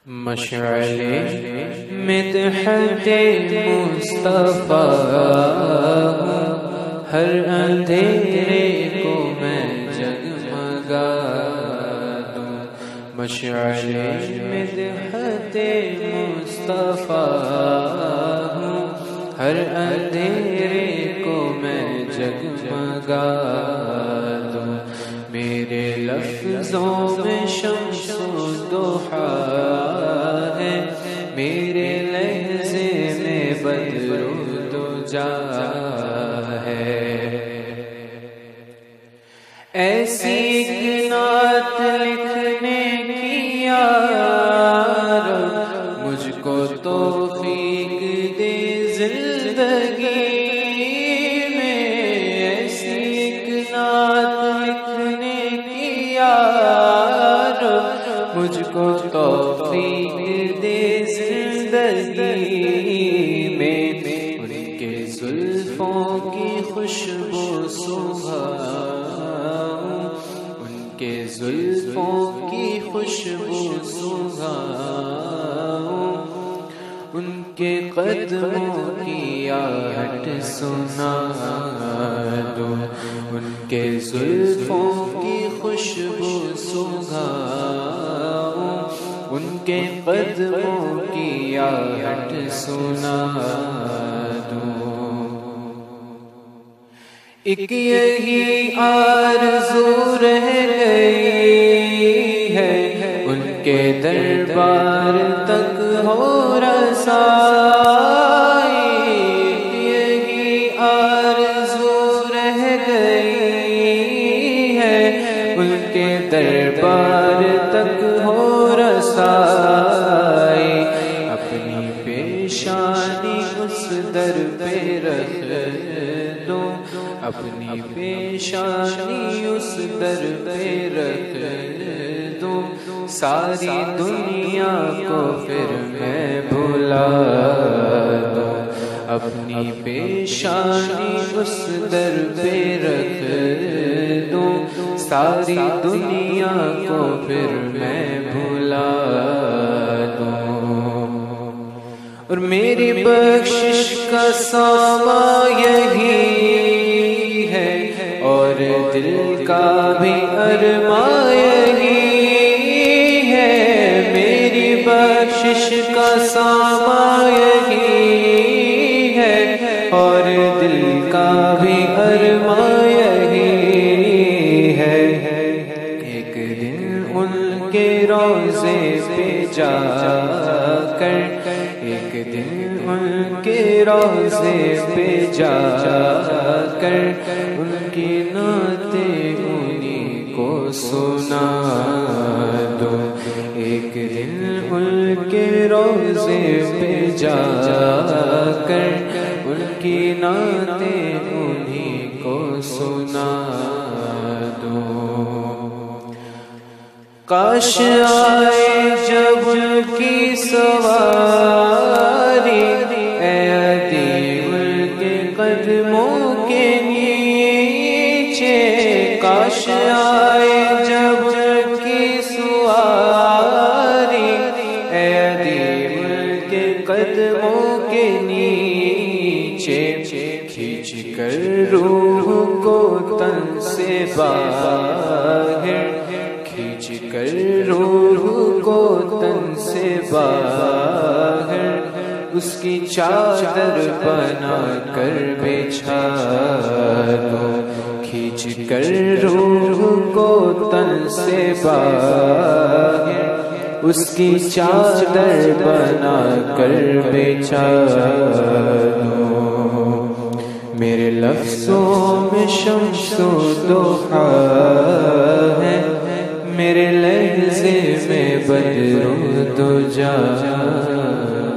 مشعل مدحت مصطفیٰ ہر اندھیرے کو میں جگمگا دوں. مشعل مدحت مصطفیٰ ہر اندھیرے کو میں جگمگا دوں. میرے لفظوں میں شمس و ضحیٰ ہے، میرے لہجے میں بدر و دجا ہے. ایسی ایک نعت لکھنے کی یار مجھ کو توفیق دے زندگی میں. ایسی ایک نعت لکھنے کی یار مجھ کو توفیق دے زندگی میں. ان کے زلفوں کی خوشبو سنگھاؤں، ان کے زلفوں کی خوشبو سنگھاؤں، ان کے قدموں کی آہٹ سنا دوں. ان کے زلفوں کی خوشبو سنگھاؤں، ان کے قدموں کی آہٹ سنا دوں. ایک یہی آرزو رہ گئی ہے، ان کے دربار تک ہو رسائی. یہی آرزو رہ گئی ہے، ان کے دربار تک ہو رسائی. اپنی پیشانی اس در پہ رکھ دوں، اپنی پیشانی اس در پہ رکھ دوں. ساری دنیا کو پھر میں بھلا دوں. اپنی پیشانی اس در پہ رکھ دوں. ساری دنیا کو پھر میں بھلا دوں. اور میری بخشش کا سامان یہی ہے، اور دل کا بھی ارمان یہی ہے. میری بخشش کا سامان یہی ہے، اور دل کا بھی ارمان یہی ہے. ایک دن ان کے روضے پہ جا کر، ایک دن ان کے روضے پہ جا کر ان کی نعتیں انہیں کو سنا دوں. ایک دن ان کے روضے پہ جا کر ان کی نعتیں انہیں کو سنا دوں. کاش آئے جب ان کی سواری، اے ادیب ان کے قدموں کے نیچے. کاش آئے جب ان کی سواری، اے ادیب ان کے قدموں کے نیچے. کھینچ کر روح کو تن سے باہر، کھینچ کر روح کو تن سے باہر، اس کی چادر بنا کر بچھا دوں. کھینچ کر روح کو تن سے باہر، اس کی چادر بنا کر بچھا دوں. میرے لفظوں میں شمس و ضحیٰ ہے، میرے لہجے میں بدر و دجا.